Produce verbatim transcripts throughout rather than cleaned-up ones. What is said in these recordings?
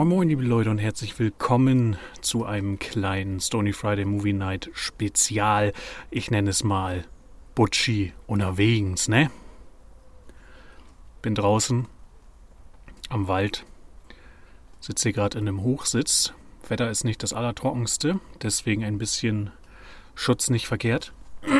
Moin Moin liebe Leute und herzlich willkommen zu einem kleinen Stony Friday Movie Night Spezial. Ich nenne es mal Butchi unterwegs, ne? Bin draußen am Wald, sitze hier gerade in einem Hochsitz. Wetter ist nicht das allertrockenste, deswegen ein bisschen Schutz nicht verkehrt.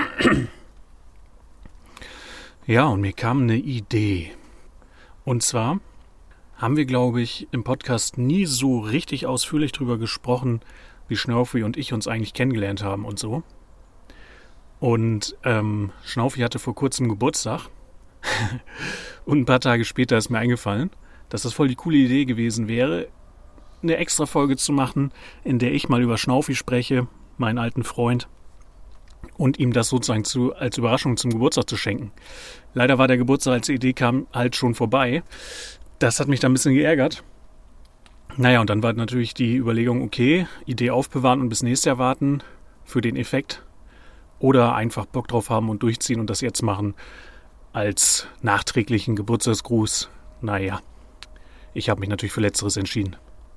Ja, und mir kam eine Idee. Und zwar haben wir, glaube ich, im Podcast nie so richtig ausführlich drüber gesprochen, wie Schnaufi und ich uns eigentlich kennengelernt haben und so. Und ähm, Schnaufi hatte vor kurzem Geburtstag und ein paar Tage später ist mir eingefallen, dass das voll die coole Idee gewesen wäre, eine extra Folge zu machen, in der ich mal über Schnaufi spreche, meinen alten Freund, und ihm das sozusagen zu, als Überraschung zum Geburtstag zu schenken. Leider war der Geburtstag, als die Idee kam, halt schon vorbei. Das hat mich dann ein bisschen geärgert. Naja, und dann war natürlich die Überlegung, okay, Idee aufbewahren und bis nächstes Jahr warten für den Effekt. Oder einfach Bock drauf haben und durchziehen und das jetzt machen als nachträglichen Geburtstagsgruß. Naja, ich habe mich natürlich für Letzteres entschieden.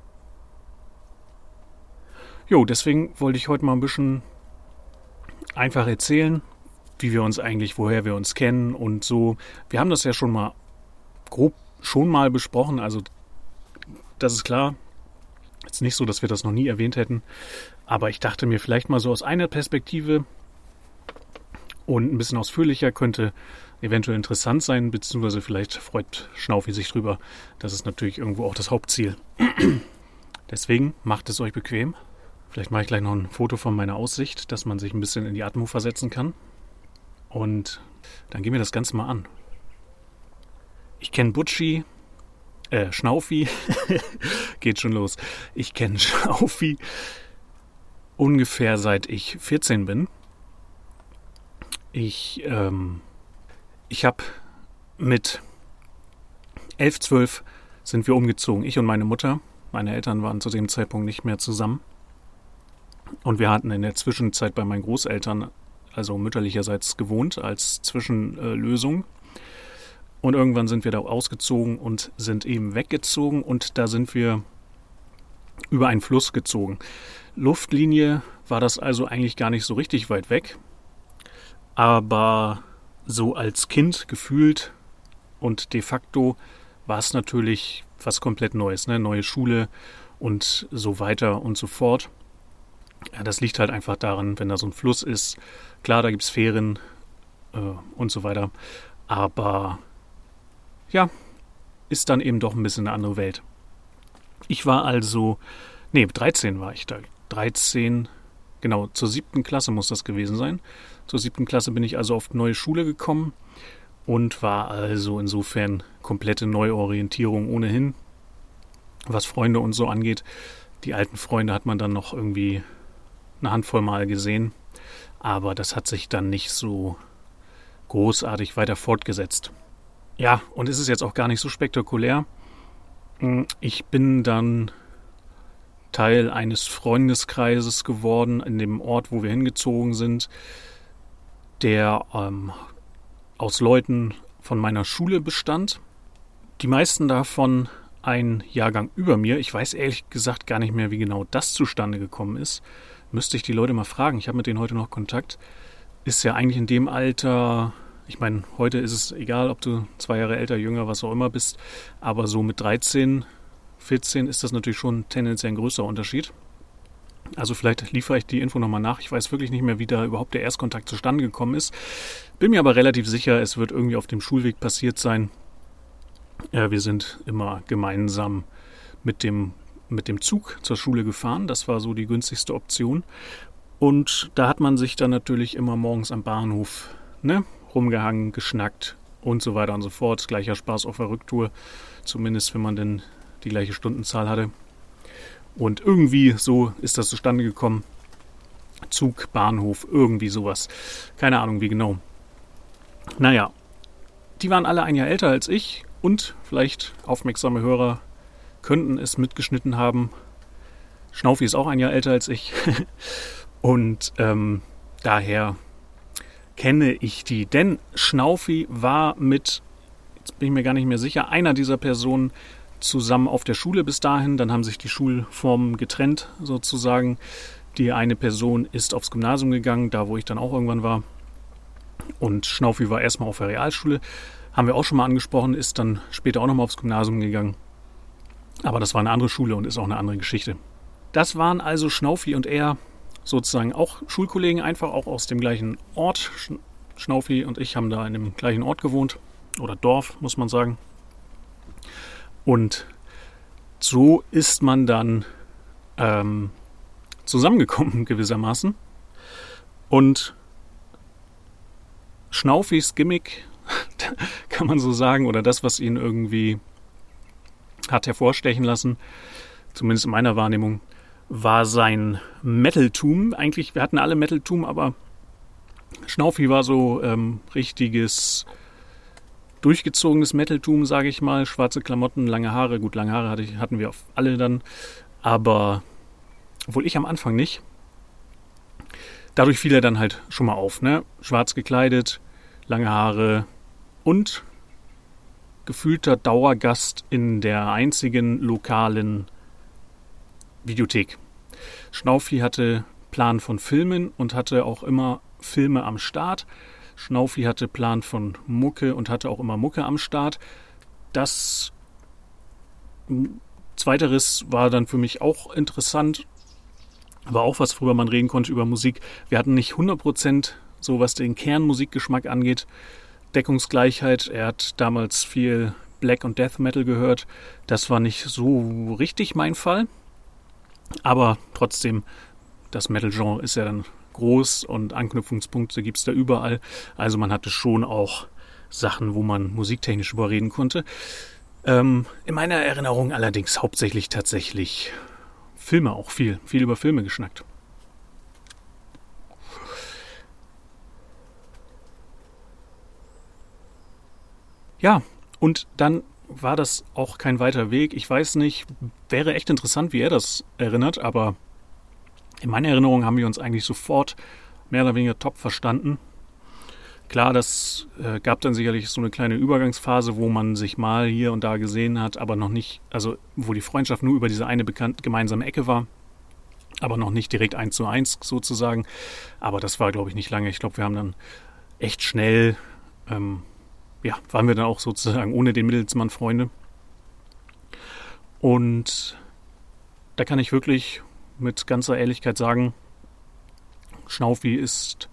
Jo, deswegen wollte ich heute mal ein bisschen einfach erzählen, wie wir uns eigentlich, woher wir uns kennen und so. Wir haben das ja schon mal grob schon mal besprochen, also das ist klar. Jetzt nicht so, dass wir das noch nie erwähnt hätten, aber ich dachte mir vielleicht mal so aus einer Perspektive und ein bisschen ausführlicher könnte eventuell interessant sein, beziehungsweise vielleicht freut Schnaufi sich drüber. Das ist natürlich irgendwo auch das Hauptziel. Deswegen macht es euch bequem. Vielleicht mache ich gleich noch ein Foto von meiner Aussicht, dass man sich ein bisschen in die Atmo versetzen kann. Und dann gehen wir das Ganze mal an. Ich kenne Butchi, äh, Schnaufi, geht schon los. Ich kenne Schnaufi ungefähr seit ich vierzehn bin. Ich, ähm, ich habe mit elf, zwölf sind wir umgezogen, ich und meine Mutter. Meine Eltern waren zu dem Zeitpunkt nicht mehr zusammen. Und wir hatten in der Zwischenzeit bei meinen Großeltern, also mütterlicherseits, gewohnt als Zwischenlösung. Und irgendwann sind wir da ausgezogen und sind eben weggezogen und da sind wir über einen Fluss gezogen. Luftlinie war das also eigentlich gar nicht so richtig weit weg, aber so als Kind gefühlt und de facto war es natürlich was komplett Neues, ne? Neue Schule und so weiter und so fort. Ja, das liegt halt einfach daran, wenn da so ein Fluss ist. Klar, da gibt es Fähren äh, und so weiter, aber ja, ist dann eben doch ein bisschen eine andere Welt. Ich war also, nee, dreizehn war ich da. dreizehn, genau, zur siebten Klasse muss das gewesen sein. Zur siebten Klasse bin ich also auf neue Schule gekommen und war also insofern komplette Neuorientierung ohnehin, was Freunde und so angeht. Die alten Freunde hat man dann noch irgendwie eine Handvoll Mal gesehen, aber das hat sich dann nicht so großartig weiter fortgesetzt. Ja, und es ist jetzt auch gar nicht so spektakulär. Ich bin dann Teil eines Freundeskreises geworden in dem Ort, wo wir hingezogen sind, der ähm, aus Leuten von meiner Schule bestand. Die meisten davon ein Jahrgang über mir. Ich weiß ehrlich gesagt gar nicht mehr, wie genau das zustande gekommen ist. Müsste ich die Leute mal fragen. Ich habe mit denen heute noch Kontakt. Ist ja eigentlich in dem Alter... Ich meine, heute ist es egal, ob du zwei Jahre älter, jünger, was auch immer bist, aber so mit dreizehn, vierzehn ist das natürlich schon tendenziell ein größerer Unterschied. Also vielleicht liefere ich die Info nochmal nach. Ich weiß wirklich nicht mehr, wie da überhaupt der Erstkontakt zustande gekommen ist. Bin mir aber relativ sicher, es wird irgendwie auf dem Schulweg passiert sein. Ja, wir sind immer gemeinsam mit dem, mit dem Zug zur Schule gefahren. Das war so die günstigste Option. Und da hat man sich dann natürlich immer morgens am Bahnhof, ne, rumgehangen, geschnackt und so weiter und so fort. Gleicher Spaß auf der Rücktour, zumindest wenn man denn die gleiche Stundenzahl hatte. Und irgendwie so ist das zustande gekommen. Zug, Bahnhof, irgendwie sowas. Keine Ahnung, wie genau. Naja, die waren alle ein Jahr älter als ich und vielleicht aufmerksame Hörer könnten es mitgeschnitten haben. Schnaufi ist auch ein Jahr älter als ich. Und ähm, daher kenne ich die. Denn Schnaufi war mit, jetzt bin ich mir gar nicht mehr sicher, einer dieser Personen zusammen auf der Schule bis dahin. Dann haben sich die Schulformen getrennt sozusagen. Die eine Person ist aufs Gymnasium gegangen, da wo ich dann auch irgendwann war. Und Schnaufi war erstmal auf der Realschule. Haben wir auch schon mal angesprochen, ist dann später auch nochmal aufs Gymnasium gegangen. Aber das war eine andere Schule und ist auch eine andere Geschichte. Das waren also Schnaufi und er, sozusagen auch Schulkollegen, einfach auch aus dem gleichen Ort. Schnaufi und ich haben da in dem gleichen Ort gewohnt. Oder Dorf, muss man sagen. Und so ist man dann ähm, zusammengekommen gewissermaßen. Und Schnaufis Gimmick, kann man so sagen, oder das, was ihn irgendwie hat hervorstechen lassen, zumindest in meiner Wahrnehmung, war sein Metaltum. Eigentlich, wir hatten alle Metaltum, aber Schnaufi war so ähm, richtiges, durchgezogenes Metaltum, sage ich mal. Schwarze Klamotten, lange Haare. Gut, lange Haare hatte ich, hatten wir auf alle dann, aber obwohl ich am Anfang nicht. Dadurch fiel er dann halt schon mal auf, ne? Schwarz gekleidet, lange Haare und gefühlter Dauergast in der einzigen lokalen Videothek. Schnaufi hatte Plan von Filmen und hatte auch immer Filme am Start. Schnaufi hatte Plan von Mucke und hatte auch immer Mucke am Start. Das Zweiteres war dann für mich auch interessant, aber auch was, worüber man reden konnte über Musik. Wir hatten nicht hundert Prozent so, was den Kernmusikgeschmack angeht, Deckungsgleichheit. Er hat damals viel Black und Death Metal gehört. Das war nicht so richtig mein Fall. Aber trotzdem, das Metal-Genre ist ja dann groß und Anknüpfungspunkte gibt es da überall. Also man hatte schon auch Sachen, wo man musiktechnisch überreden konnte. Ähm, in meiner Erinnerung allerdings hauptsächlich tatsächlich Filme auch viel. Viel über Filme geschnackt. Ja, und dann war das auch kein weiter Weg. Ich weiß nicht, wäre echt interessant, wie er das erinnert, aber in meiner Erinnerung haben wir uns eigentlich sofort mehr oder weniger top verstanden. Klar, das äh, gab dann sicherlich so eine kleine Übergangsphase, wo man sich mal hier und da gesehen hat, aber noch nicht, also wo die Freundschaft nur über diese eine bekannt, gemeinsame Ecke war, aber noch nicht direkt eins zu eins sozusagen. Aber das war, glaube ich, nicht lange. Ich glaube, wir haben dann echt schnell, ähm, ja, waren wir dann auch sozusagen ohne den Mittelsmann Freunde. Und da kann ich wirklich mit ganzer Ehrlichkeit sagen, Schnaufi ist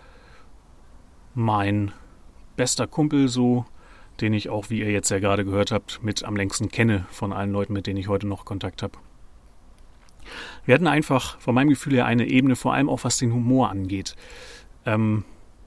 mein bester Kumpel, so, den ich auch, wie ihr jetzt ja gerade gehört habt, mit am längsten kenne von allen Leuten, mit denen ich heute noch Kontakt habe. Wir hatten einfach von meinem Gefühl her eine Ebene, vor allem auch was den Humor angeht. Ähm,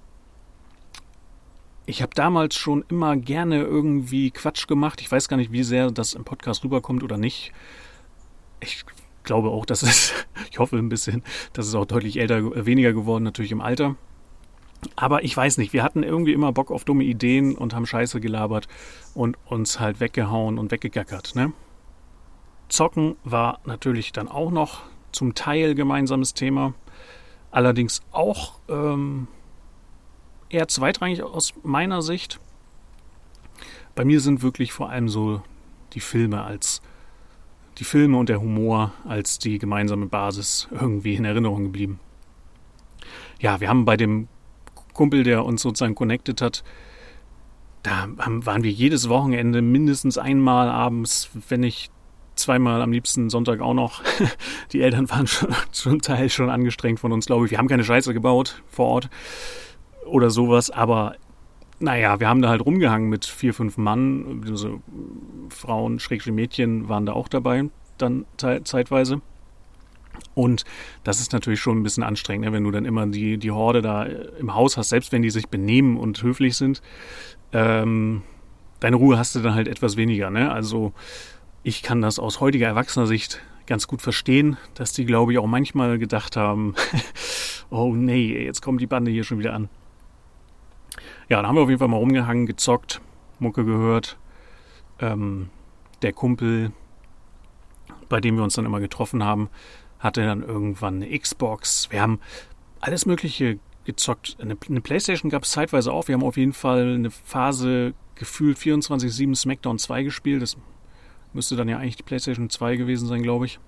ich habe damals schon immer gerne irgendwie Quatsch gemacht. Ich weiß gar nicht, wie sehr das im Podcast rüberkommt oder nicht. Ich glaube auch, dass es, ich hoffe ein bisschen, dass es auch deutlich älter, weniger geworden, natürlich im Alter. Aber ich weiß nicht, wir hatten irgendwie immer Bock auf dumme Ideen und haben Scheiße gelabert und uns halt weggehauen und weggegackert, ne? Zocken war natürlich dann auch noch zum Teil gemeinsames Thema. Allerdings auch ähm, eher zweitrangig aus meiner Sicht. Bei mir sind wirklich vor allem so die Filme als die Filme und der Humor als die gemeinsame Basis irgendwie in Erinnerung geblieben. Ja, wir haben bei dem Kumpel, der uns sozusagen connected hat, da haben, waren wir jedes Wochenende mindestens einmal abends, wenn nicht zweimal, am liebsten Sonntag auch noch. Die Eltern waren schon zum Teil schon angestrengt von uns, glaube ich. Wir haben keine Scheiße gebaut vor Ort oder sowas, aber naja, wir haben da halt rumgehangen mit vier, fünf Mann. Also Frauen, Schrägstrich Mädchen waren da auch dabei, dann te- zeitweise. Und das ist natürlich schon ein bisschen anstrengend, ne? Wenn du dann immer die, die Horde da im Haus hast, selbst wenn die sich benehmen und höflich sind. Ähm, deine Ruhe hast du dann halt etwas weniger, ne? Also ich kann das aus heutiger Erwachsener-Sicht ganz gut verstehen, dass die, glaube ich, auch manchmal gedacht haben, oh nee, jetzt kommt die Bande hier schon wieder an. Ja, dann haben wir auf jeden Fall mal rumgehangen, gezockt, Mucke gehört. Ähm, der Kumpel, bei dem wir uns dann immer getroffen haben, hatte dann irgendwann eine Xbox. Wir haben alles Mögliche gezockt. Eine, eine Playstation gab es zeitweise auch. Wir haben auf jeden Fall eine Phase gefühlt vierundzwanzig sieben Smackdown zwei gespielt. Das Müsste dann ja eigentlich die PlayStation zwei gewesen sein, glaube ich.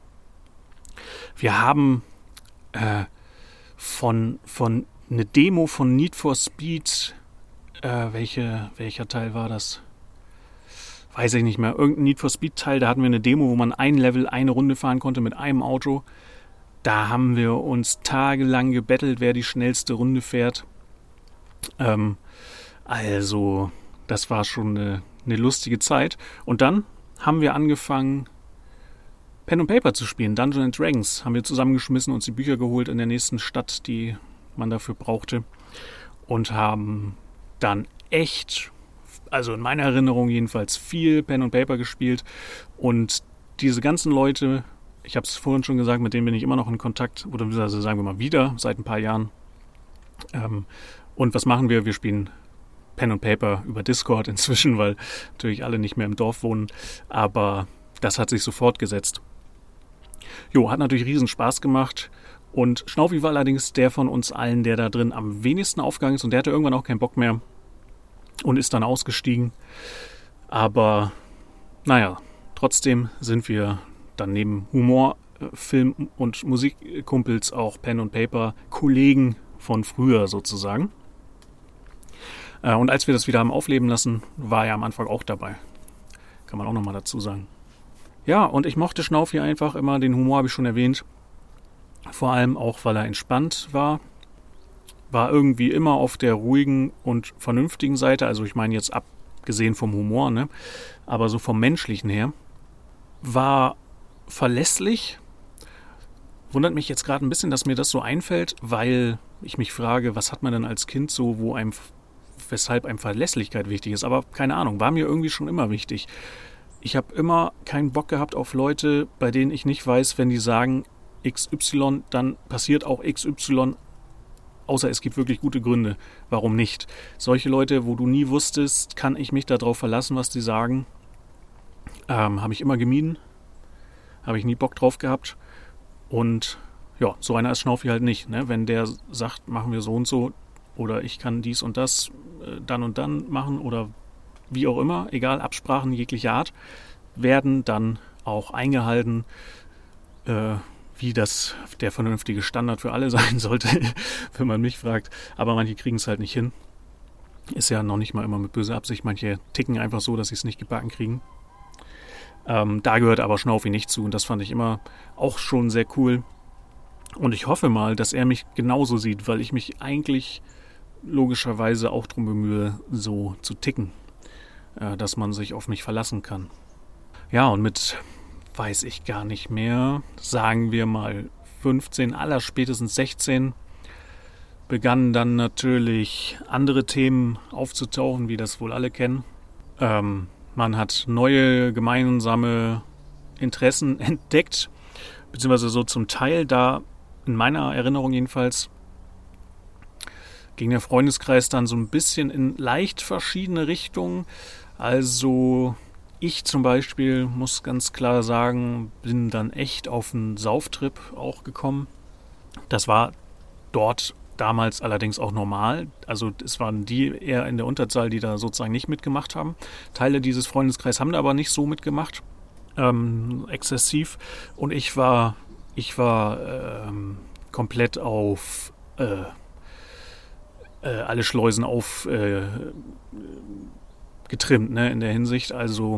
Wir haben äh, von, von eine Demo von Need for Speed, äh, welche, welcher Teil war das? Weiß ich nicht mehr. Irgendein Need for Speed Teil, da hatten wir eine Demo, wo man ein Level, eine Runde fahren konnte mit einem Auto. Da haben wir uns tagelang gebettelt, wer die schnellste Runde fährt. Ähm, also, das war schon eine, eine lustige Zeit. Und dann haben wir angefangen, Pen and Paper zu spielen. Dungeons and Dragons haben wir zusammengeschmissen, uns die Bücher geholt in der nächsten Stadt, die man dafür brauchte. Und haben dann echt, also in meiner Erinnerung jedenfalls, viel Pen and Paper gespielt. Und diese ganzen Leute, ich habe es vorhin schon gesagt, mit denen bin ich immer noch in Kontakt, oder also sagen wir mal wieder, seit ein paar Jahren. Ähm, und was machen wir? Wir spielen Pen and Paper über Discord inzwischen, weil natürlich alle nicht mehr im Dorf wohnen. Aber das hat sich so fortgesetzt. Jo, hat natürlich riesen Spaß gemacht. Und Schnaufi war allerdings der von uns allen, der da drin am wenigsten aufgegangen ist. Und der hatte irgendwann auch keinen Bock mehr und ist dann ausgestiegen. Aber naja, trotzdem sind wir dann neben Humor, Film und Musikkumpels auch Pen and Paper Kollegen von früher sozusagen. Und als wir das wieder haben aufleben lassen, war er am Anfang auch dabei. Kann man auch nochmal dazu sagen. Ja, und ich mochte Schnaufi einfach immer, den Humor habe ich schon erwähnt. Vor allem auch, weil er entspannt war. War irgendwie immer auf der ruhigen und vernünftigen Seite. Also ich meine jetzt abgesehen vom Humor, ne? Aber so vom Menschlichen her. War verlässlich. Wundert mich jetzt gerade ein bisschen, dass mir das so einfällt, weil ich mich frage, was hat man denn als Kind so, wo einem, weshalb einem Verlässlichkeit wichtig ist. Aber keine Ahnung, war mir irgendwie schon immer wichtig. Ich habe immer keinen Bock gehabt auf Leute, bei denen ich nicht weiß, wenn die sagen X Y, dann passiert auch X Y, außer es gibt wirklich gute Gründe. Warum nicht? Solche Leute, wo du nie wusstest, kann ich mich darauf verlassen, was die sagen, ähm, habe ich immer gemieden. Habe ich nie Bock drauf gehabt. Und ja, so einer ist Schnaufi halt nicht. Ne? Wenn der sagt, machen wir so und so, oder ich kann dies und das äh, dann und dann machen, oder wie auch immer, egal, Absprachen jeglicher Art, werden dann auch eingehalten, äh, wie das der vernünftige Standard für alle sein sollte, wenn man mich fragt. Aber manche kriegen es halt nicht hin. Ist ja noch nicht mal immer mit böser Absicht. Manche ticken einfach so, dass sie es nicht gebacken kriegen. Ähm, da gehört aber Schnaufi nicht zu. Und das fand ich immer auch schon sehr cool. Und ich hoffe mal, dass er mich genauso sieht, weil ich mich eigentlich logischerweise auch darum bemühe, so zu ticken. Äh, dass man sich auf mich verlassen kann. Ja, und mit, weiß ich gar nicht mehr, sagen wir mal fünfzehn, allerspätestens sechzehn, begannen dann natürlich andere Themen aufzutauchen, wie das wohl alle kennen. Ähm, man hat neue gemeinsame Interessen entdeckt, beziehungsweise so zum Teil, da in meiner Erinnerung jedenfalls ging der Freundeskreis dann so ein bisschen in leicht verschiedene Richtungen. Also ich zum Beispiel, muss ganz klar sagen, bin dann echt auf einen Sauftrip auch gekommen. Das war dort damals allerdings auch normal. Also es waren die eher in der Unterzahl, die da sozusagen nicht mitgemacht haben. Teile dieses Freundeskreises haben da aber nicht so mitgemacht, ähm, exzessiv. Und ich war, ich war ähm, komplett auf äh, äh, alle Schleusen auf äh, getrimmt, ne, in der Hinsicht. Also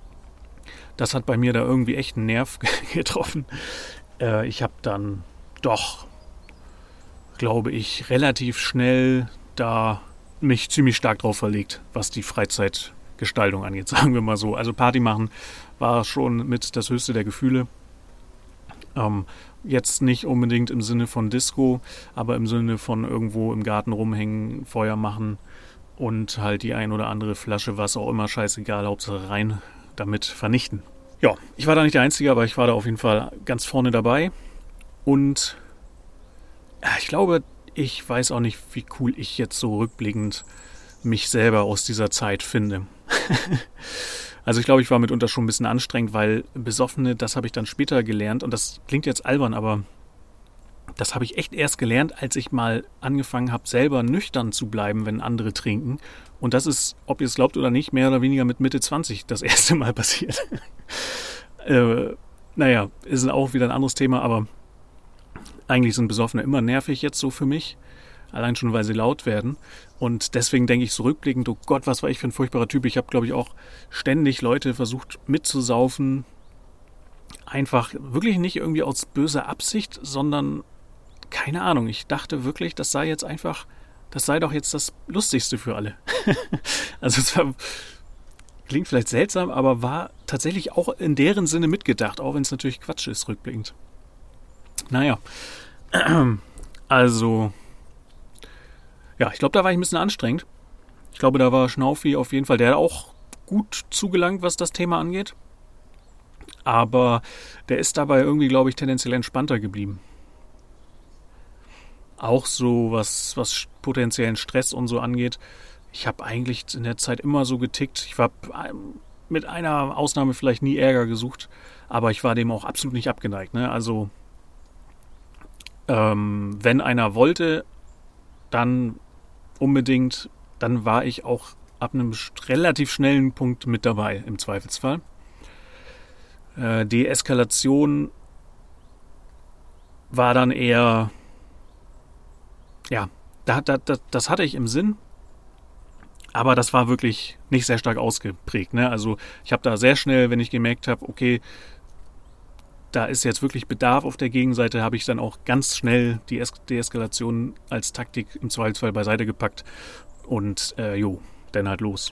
das hat bei mir da irgendwie echt einen Nerv getroffen. Äh, ich habe dann doch, glaube ich, relativ schnell da mich ziemlich stark drauf verlegt, was die Freizeitgestaltung angeht, sagen wir mal so. Also Party machen war schon mit das höchste der Gefühle. Ähm, jetzt nicht unbedingt im Sinne von Disco, aber im Sinne von irgendwo im Garten rumhängen, Feuer machen und halt die ein oder andere Flasche, was auch immer, scheißegal, Hauptsache rein damit vernichten. Ja, ich war da nicht der Einzige, aber ich war da auf jeden Fall ganz vorne dabei. Und ja, ich glaube, ich weiß auch nicht, wie cool ich jetzt so rückblickend mich selber aus dieser Zeit finde. Also ich glaube, ich war mitunter schon ein bisschen anstrengend, weil Besoffene, das habe ich dann später gelernt. Und das klingt jetzt albern, aber Das habe ich echt erst gelernt, als ich mal angefangen habe, selber nüchtern zu bleiben, wenn andere trinken. Und das ist, ob ihr es glaubt oder nicht, mehr oder weniger mit Mitte zwanzig das erste Mal passiert. äh, naja, ist auch wieder ein anderes Thema, aber eigentlich sind Besoffene immer nervig jetzt so für mich. Allein schon, weil sie laut werden. Und deswegen denke ich so rückblickend, oh Gott, was war ich für ein furchtbarer Typ. Ich habe, glaube ich, auch ständig Leute versucht mitzusaufen. Einfach wirklich nicht irgendwie aus böser Absicht, sondern keine Ahnung. Ich dachte wirklich, das sei jetzt einfach, das sei doch jetzt das Lustigste für alle. Also es war, klingt vielleicht seltsam, aber war tatsächlich auch in deren Sinne mitgedacht, auch wenn es natürlich Quatsch ist, rückblickend. Naja, also, ja, ich glaube, da war ich ein bisschen anstrengend. Ich glaube, da war Schnaufi auf jeden Fall, der auch gut zugelangt, was das Thema angeht. Aber der ist dabei irgendwie, glaube ich, tendenziell entspannter geblieben. Auch so, was, was potenziellen Stress und so angeht. Ich habe eigentlich in der Zeit immer so getickt. Ich habe mit einer Ausnahme vielleicht nie Ärger gesucht, aber ich war dem auch absolut nicht abgeneigt. Ne? Also, ähm, wenn einer wollte, dann unbedingt, dann war ich auch ab einem relativ schnellen Punkt mit dabei, im Zweifelsfall. Äh, Deeskalation war dann eher, ja, da, da, da, das hatte ich im Sinn, aber das war wirklich nicht sehr stark ausgeprägt. Ne? Also ich habe da sehr schnell, wenn ich gemerkt habe, okay, da ist jetzt wirklich Bedarf auf der Gegenseite, habe ich dann auch ganz schnell die es- Deeskalation als Taktik im Zweifelsfall beiseite gepackt und äh, jo, dann halt los.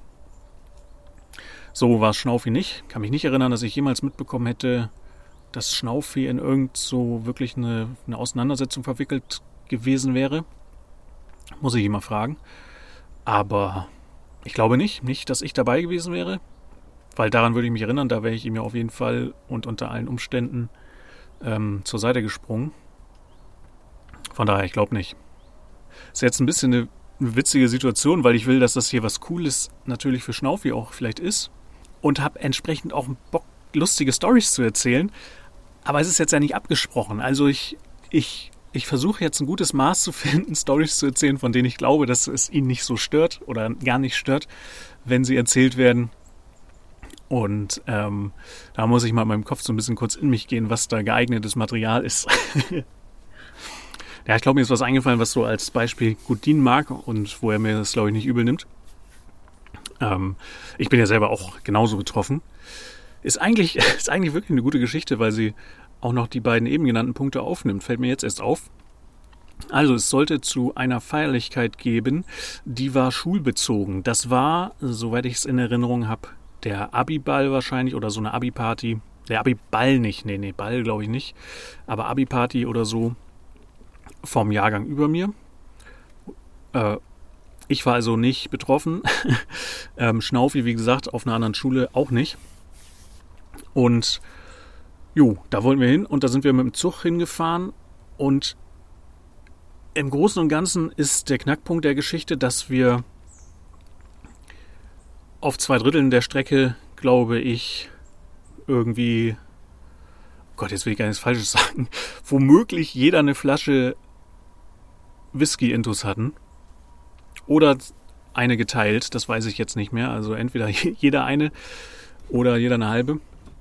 So war Schnaufi nicht. Kann mich nicht erinnern, dass ich jemals mitbekommen hätte, dass Schnaufi in irgend so wirklich eine, eine Auseinandersetzung verwickelt gewesen wäre. Muss ich ihn mal fragen. Aber ich glaube nicht. Nicht, dass ich dabei gewesen wäre. Weil daran würde ich mich erinnern, da wäre ich ihm ja auf jeden Fall und unter allen Umständen ähm, zur Seite gesprungen. Von daher, ich glaube nicht. Ist jetzt ein bisschen eine, eine witzige Situation, weil ich will, dass das hier was Cooles natürlich für Schnaufi auch vielleicht ist. Und habe entsprechend auch Bock, lustige Storys zu erzählen. Aber es ist jetzt ja nicht abgesprochen. Also ich, ich, ich versuche jetzt ein gutes Maß zu finden, Storys zu erzählen, von denen ich glaube, dass es ihn nicht so stört oder gar nicht stört, wenn sie erzählt werden. Und ähm, da muss ich mal in meinem Kopf so ein bisschen kurz in mich gehen, was da geeignetes Material ist. Ja, ich glaube, mir ist was eingefallen, was so als Beispiel gut dienen mag und wo er mir das, glaube ich, nicht übel nimmt. Ähm, ich bin ja selber auch genauso betroffen. Ist eigentlich, ist eigentlich wirklich eine gute Geschichte, weil sie auch noch die beiden eben genannten Punkte aufnimmt. Fällt mir jetzt erst auf. Also es sollte zu einer Feierlichkeit geben, die war schulbezogen. Das war, soweit ich es in Erinnerung habe, der Abi-Ball wahrscheinlich oder so eine Abi-Party. Der Abi-Ball nicht, nee, nee, Ball glaube ich nicht. Aber Abi-Party oder so vom Jahrgang über mir. Äh, ich war also nicht betroffen. ähm, Schnaufi, wie gesagt, auf einer anderen Schule auch nicht. Und jo, da wollten wir hin und da sind wir mit dem Zug hingefahren und im Großen und Ganzen ist der Knackpunkt der Geschichte, dass wir auf zwei Dritteln der Strecke, glaube ich, irgendwie, oh Gott, jetzt will ich gar nichts Falsches sagen, womöglich jeder eine Flasche Whisky-Intus hatten. Oder eine geteilt, das weiß ich jetzt nicht mehr. Also entweder jeder eine oder jeder eine halbe.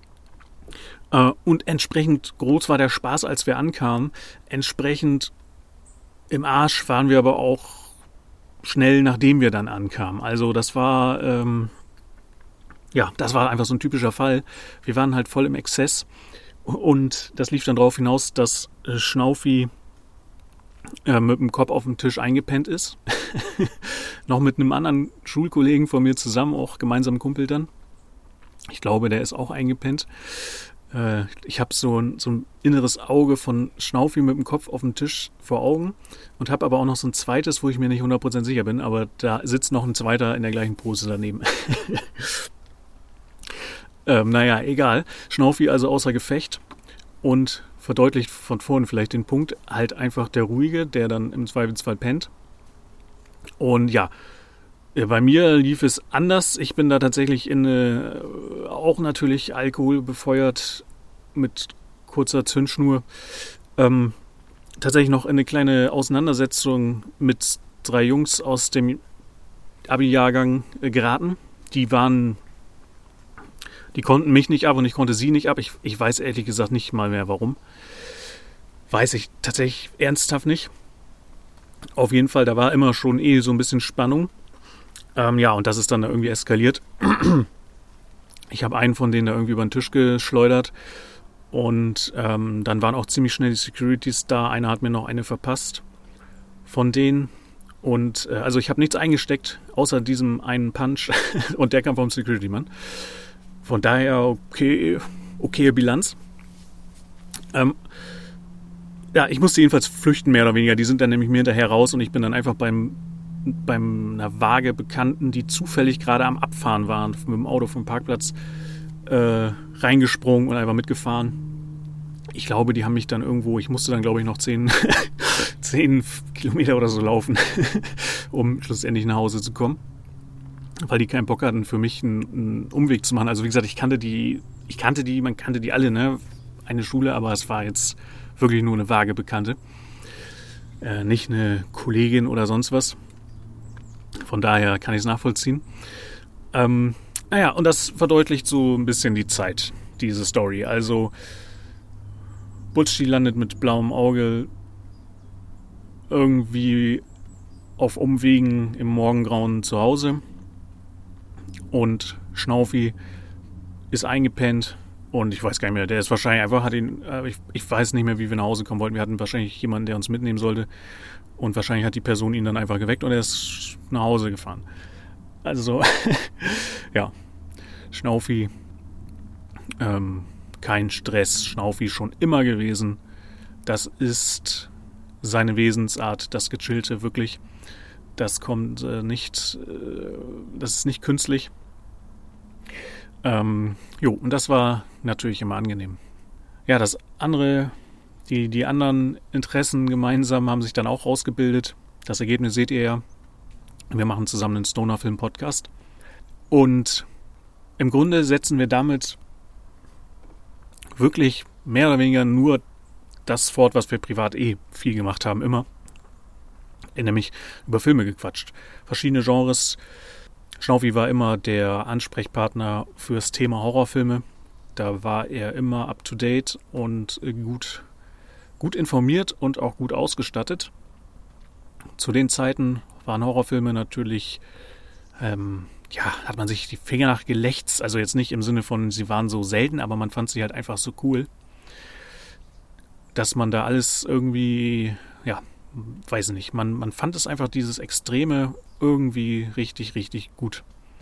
Und entsprechend groß war der Spaß, als wir ankamen. Entsprechend im Arsch waren wir aber auch schnell, nachdem wir dann ankamen. Also das war, ähm, ja, das war einfach so ein typischer Fall. Wir waren halt voll im Exzess und das lief dann darauf hinaus, dass Schnaufi äh, mit dem Kopf auf dem Tisch eingepennt ist. Noch mit einem anderen Schulkollegen von mir zusammen, auch gemeinsam Kumpel dann. Ich glaube, der ist auch eingepennt. Äh, ich habe so ein, so ein inneres Auge von Schnaufi mit dem Kopf auf dem Tisch vor Augen und habe aber auch noch so ein zweites, wo ich mir nicht hundert Prozent sicher bin, aber da sitzt noch ein zweiter in der gleichen Pose daneben. ähm, naja, egal. Schnaufi also außer Gefecht und verdeutlicht von vorhin vielleicht den Punkt, halt einfach der Ruhige, der dann im Zweifelsfall pennt. Und ja, bei mir lief es anders. Ich bin da tatsächlich in eine, auch natürlich Alkohol befeuert mit kurzer Zündschnur, ähm, tatsächlich noch in eine kleine Auseinandersetzung mit drei Jungs aus dem Abi-Jahrgang äh, geraten. Die waren, die konnten mich nicht ab und ich konnte sie nicht ab. Ich, ich weiß ehrlich gesagt nicht mal mehr warum. Weiß ich tatsächlich ernsthaft nicht. Auf jeden Fall, da war immer schon eh so ein bisschen Spannung. Ähm, ja, und das ist dann da irgendwie eskaliert. Ich habe einen von denen da irgendwie über den Tisch geschleudert. Und ähm, dann waren auch ziemlich schnell die Securities da. Einer hat mir noch eine verpasst von denen. Und äh, also ich habe nichts eingesteckt, außer diesem einen Punch. Und der kam vom Security-Mann. Von daher okay, okay Bilanz. Ähm, ja, ich musste jedenfalls flüchten, mehr oder weniger. Die sind dann nämlich mir hinterher raus und ich bin dann einfach beim, beim einer vage Bekannten, die zufällig gerade am Abfahren waren, mit dem Auto vom Parkplatz äh, reingesprungen und einfach mitgefahren. Ich glaube, die haben mich dann irgendwo, ich musste dann glaube ich noch zehn, zehn Kilometer oder so laufen, um schlussendlich nach Hause zu kommen. Weil die keinen Bock hatten, für mich einen, einen Umweg zu machen. Also wie gesagt, ich kannte die, ich kannte die, man kannte die alle, ne? Eine Schule, aber es war jetzt wirklich nur eine vage Bekannte. Äh, nicht eine Kollegin oder sonst was. Von daher kann ich es nachvollziehen. Ähm, naja, und das verdeutlicht so ein bisschen die Zeit, diese Story. Also Butchi landet mit blauem Auge irgendwie auf Umwegen im Morgengrauen zu Hause. Und Schnaufi ist eingepennt. Und ich weiß gar nicht mehr, der ist wahrscheinlich einfach, hat ihn, äh, ich, ich weiß nicht mehr, wie wir nach Hause kommen wollten. Wir hatten wahrscheinlich jemanden, der uns mitnehmen sollte. Und wahrscheinlich hat die Person ihn dann einfach geweckt und er ist nach Hause gefahren. Also, ja, Schnaufi, ähm, kein Stress, Schnaufi schon immer gewesen. Das ist seine Wesensart, das Gechillte, wirklich. Das kommt äh, nicht, äh, das ist nicht künstlich. Ähm, jo, und das war natürlich immer angenehm. Ja, das andere, die, die anderen Interessen gemeinsam haben sich dann auch rausgebildet. Das Ergebnis seht ihr ja. Wir machen zusammen einen Stoner-Film-Podcast. Und im Grunde setzen wir damit wirklich mehr oder weniger nur das fort, was wir privat eh viel gemacht haben, immer. Nämlich über Filme gequatscht. Verschiedene Genres. Schnaufi war immer der Ansprechpartner fürs Thema Horrorfilme. Da war er immer up to date und gut, gut informiert und auch gut ausgestattet. Zu den Zeiten waren Horrorfilme natürlich, ähm, ja, hat man sich die Finger nach gelächzt. Also jetzt nicht im Sinne von, sie waren so selten, aber man fand sie halt einfach so cool, dass man da alles irgendwie, ja, weiß nicht, man, man fand es einfach, dieses Extreme, irgendwie richtig, richtig gut.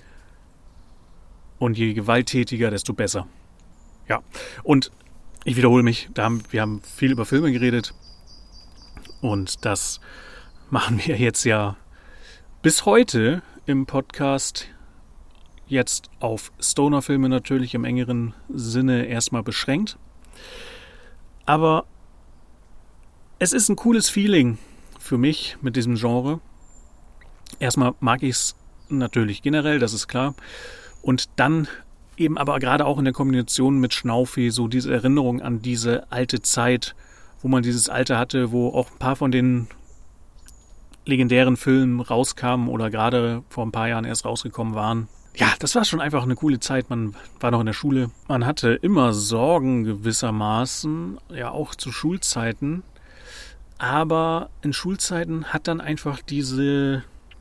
Und je gewalttätiger, desto besser. Ja, und ich wiederhole mich, da haben, wir haben viel über Filme geredet und das machen wir jetzt ja bis heute im Podcast jetzt auf Stoner-Filme natürlich im engeren Sinne erstmal beschränkt. Aber es ist ein cooles Feeling für mich mit diesem Genre. Erstmal mag ich es natürlich generell, das ist klar. Und dann eben aber gerade auch in der Kombination mit Schnaufi so diese Erinnerung an diese alte Zeit, wo man dieses Alter hatte, wo auch ein paar von den legendären Filmen rauskamen oder gerade vor ein paar Jahren erst rausgekommen waren. Ja, das war schon einfach eine coole Zeit. Man war noch in der Schule. Man hatte immer Sorgen gewissermaßen, ja auch zu Schulzeiten. Aber in Schulzeiten hat dann einfach diese,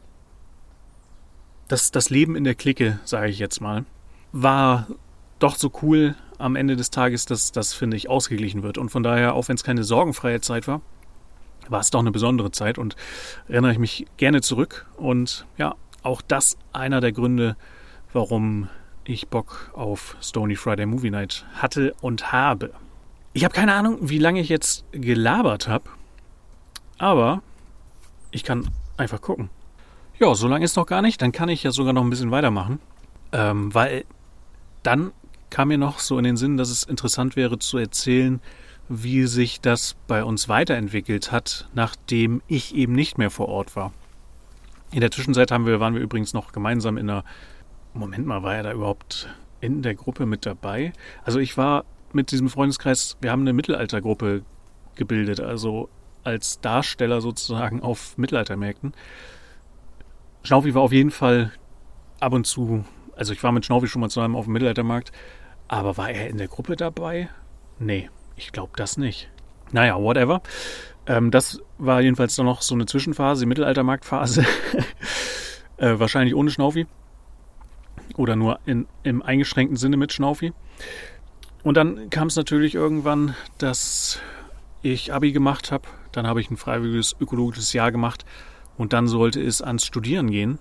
das, das Leben in der Clique, sage ich jetzt mal, war doch so cool am Ende des Tages, dass das, finde ich, ausgeglichen wird. Und von daher, auch wenn es keine sorgenfreie Zeit war, war es doch eine besondere Zeit und erinnere ich mich gerne zurück. Und ja, auch das einer der Gründe, warum ich Bock auf Stony Friday Movie Night hatte und habe. Ich habe keine Ahnung, wie lange ich jetzt gelabert habe, aber ich kann einfach gucken. Ja, so lange ist noch gar nicht, dann kann ich ja sogar noch ein bisschen weitermachen, ähm, weil dann kam mir noch so in den Sinn, dass es interessant wäre zu erzählen, wie sich das bei uns weiterentwickelt hat, nachdem ich eben nicht mehr vor Ort war. In der Zwischenzeit haben wir, waren wir übrigens noch gemeinsam in einer, Moment mal, war er da überhaupt in der Gruppe mit dabei? Also ich war mit diesem Freundeskreis, wir haben eine Mittelaltergruppe gebildet, also als Darsteller sozusagen auf Mittelaltermärkten. Schnaufi war auf jeden Fall ab und zu, also ich war mit Schnaufi schon mal zusammen auf dem Mittelaltermarkt, aber war er in der Gruppe dabei? Nee, ich glaube das nicht. Naja, whatever. Ähm, das war jedenfalls dann noch so eine Zwischenphase, die Mittelaltermarktphase. äh, wahrscheinlich ohne Schnaufi. Oder nur in, im eingeschränkten Sinne mit Schnaufi. Und dann kam es natürlich irgendwann, dass ich Abi gemacht habe. Dann habe ich ein freiwilliges ökologisches Jahr gemacht. Und dann sollte es ans Studieren gehen.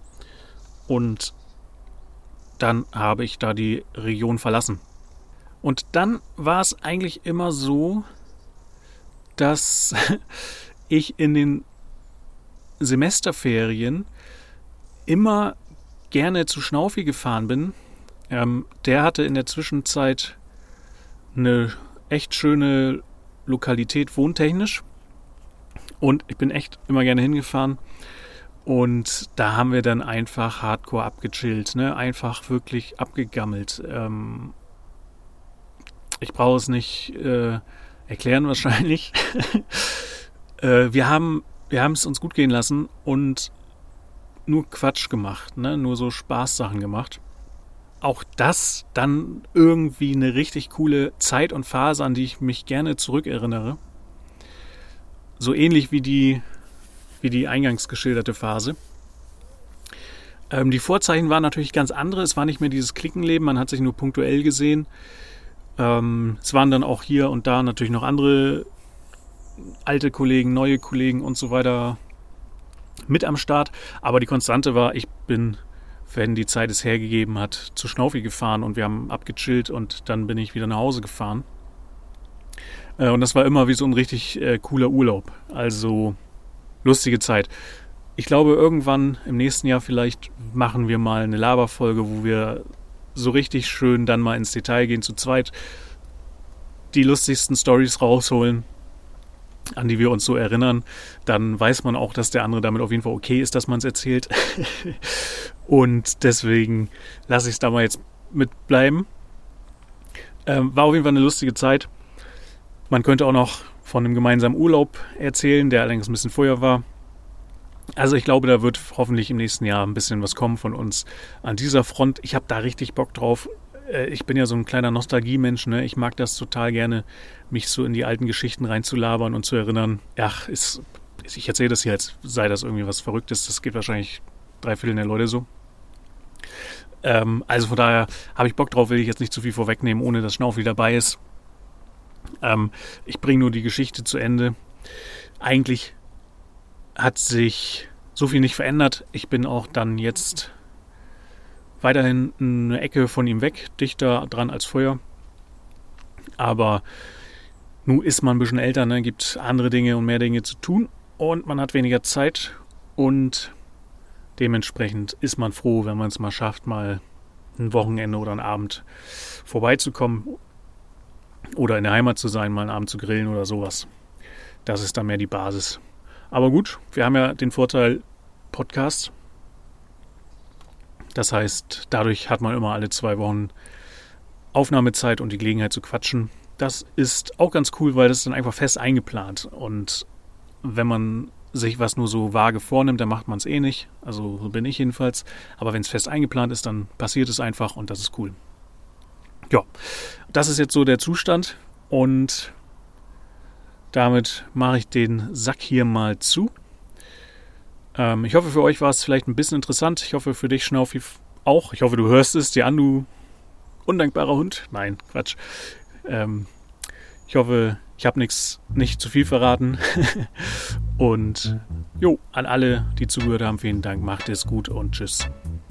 Und dann habe ich da die Region verlassen. Und dann war es eigentlich immer so, dass ich in den Semesterferien immer gerne zu Schnaufi gefahren bin. Ähm, der hatte in der Zwischenzeit eine echt schöne Lokalität wohntechnisch. Und ich bin echt immer gerne hingefahren. Und da haben wir dann einfach hardcore abgechillt, ne? Einfach wirklich abgegammelt. Ähm, ich brauche es nicht äh, erklären wahrscheinlich. äh, wir haben wir haben es uns gut gehen lassen und nur Quatsch gemacht, ne? Nur so Spaßsachen gemacht. Auch das dann irgendwie eine richtig coole Zeit und Phase, an die ich mich gerne zurückerinnere. So ähnlich wie die, wie die eingangs geschilderte Phase. Ähm, die Vorzeichen waren natürlich ganz andere. Es war nicht mehr dieses Klickenleben, man hat sich nur punktuell gesehen. Ähm, es waren dann auch hier und da natürlich noch andere alte Kollegen, neue Kollegen und so weiter mit am Start. Aber die Konstante war, ich bin, wenn die Zeit es hergegeben hat, zu Schnaufi gefahren und wir haben abgechillt und dann bin ich wieder nach Hause gefahren. Äh, und das war immer wie so ein richtig äh, cooler Urlaub. Also lustige Zeit. Ich glaube, irgendwann im nächsten Jahr vielleicht machen wir mal eine Laberfolge, wo wir so richtig schön dann mal ins Detail gehen, zu zweit die lustigsten Storys rausholen, an die wir uns so erinnern. Dann weiß man auch, dass der andere damit auf jeden Fall okay ist, dass man es erzählt. Und deswegen lasse ich es da mal jetzt mitbleiben. Ähm, war auf jeden Fall eine lustige Zeit. Man könnte auch noch von einem gemeinsamen Urlaub erzählen, der allerdings ein bisschen vorher war. Also ich glaube, da wird hoffentlich im nächsten Jahr ein bisschen was kommen von uns an dieser Front. Ich habe da richtig Bock drauf. Ich bin ja so ein kleiner Nostalgie-Mensch, ne? Ich mag das total gerne, mich so in die alten Geschichten reinzulabern und zu erinnern. Ach, ist, ich erzähle das hier, als sei das irgendwie was Verrücktes. Das geht wahrscheinlich drei Viertel der Leute so. Ähm, also von daher habe ich Bock drauf, will ich jetzt nicht zu viel vorwegnehmen, ohne dass Schnaufi dabei ist. Ähm, ich bringe nur die Geschichte zu Ende. Eigentlich hat sich so viel nicht verändert. Ich bin auch dann jetzt weiterhin eine Ecke von ihm weg, dichter dran als vorher. Aber nun ist man ein bisschen älter, ne? Gibt andere Dinge und mehr Dinge zu tun und man hat weniger Zeit und dementsprechend ist man froh, wenn man es mal schafft, mal ein Wochenende oder einen Abend vorbeizukommen oder in der Heimat zu sein, mal einen Abend zu grillen oder sowas. Das ist dann mehr die Basis. Aber gut, wir haben ja den Vorteil Podcast. Das heißt, dadurch hat man immer alle zwei Wochen Aufnahmezeit und die Gelegenheit zu quatschen. Das ist auch ganz cool, weil das ist dann einfach fest eingeplant. Und wenn man sich was nur so vage vornimmt, dann macht man es eh nicht. Also so bin ich jedenfalls. Aber wenn es fest eingeplant ist, dann passiert es einfach und das ist cool. Ja, das ist jetzt so der Zustand und damit mache ich den Sack hier mal zu. Ähm, ich hoffe, für euch war es vielleicht ein bisschen interessant. Ich hoffe, für dich, Schnaufi, auch. Ich hoffe, du hörst es dir an, du undankbarer Hund. Nein, Quatsch. Ähm, ich hoffe, ich habe nichts, nicht zu viel verraten. Und jo, an alle, die zugehört haben, vielen Dank. Macht es gut und tschüss.